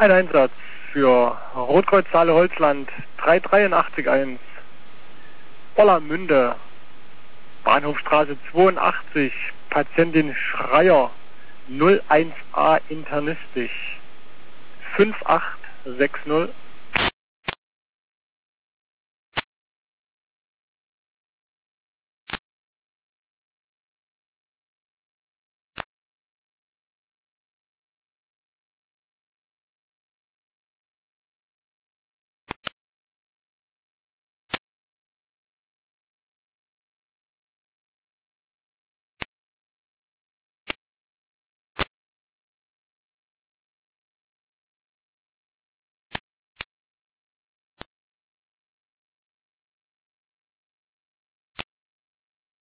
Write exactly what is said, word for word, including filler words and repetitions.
Ein Einsatz für Rotkreuz Saale-Holzland drei drei acht eins. Ollermünde, Bahnhofstraße zweiundachtzig, Patientin Schreier, null eins a internistisch, fünf acht sechs null